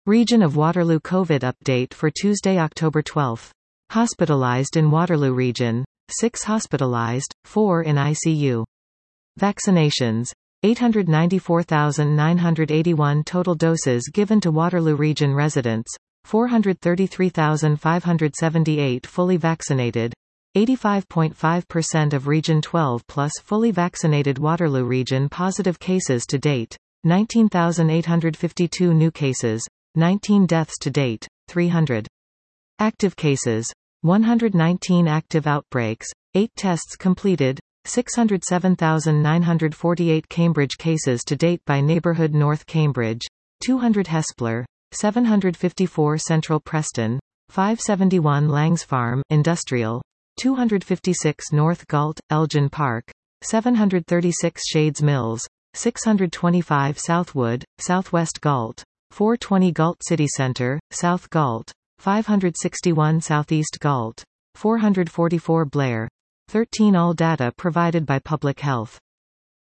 Region of Waterloo COVID update for Tuesday, October 12. Hospitalized in Waterloo Region. 6 hospitalized, 4 in ICU. Vaccinations. 894,981 total doses given to Waterloo Region residents. 433,578 fully vaccinated. 85.5% of Region 12 plus fully vaccinated. Waterloo Region positive cases to date. 19,852 new cases. 19 deaths to date. 300. Active cases. 119 active outbreaks. 8 tests completed. 607,948 Cambridge cases to date by neighborhood. North Cambridge. 200 Hespeler. 754 Central Preston. 571 Langsfarm Industrial. 256 North Galt, Elgin Park. 736 Shades Mills. 625 Southwood, Southwest Galt. 420 Galt City Center, South Galt. 561 Southeast Galt. 444 Blair. 13 All data provided by Public Health.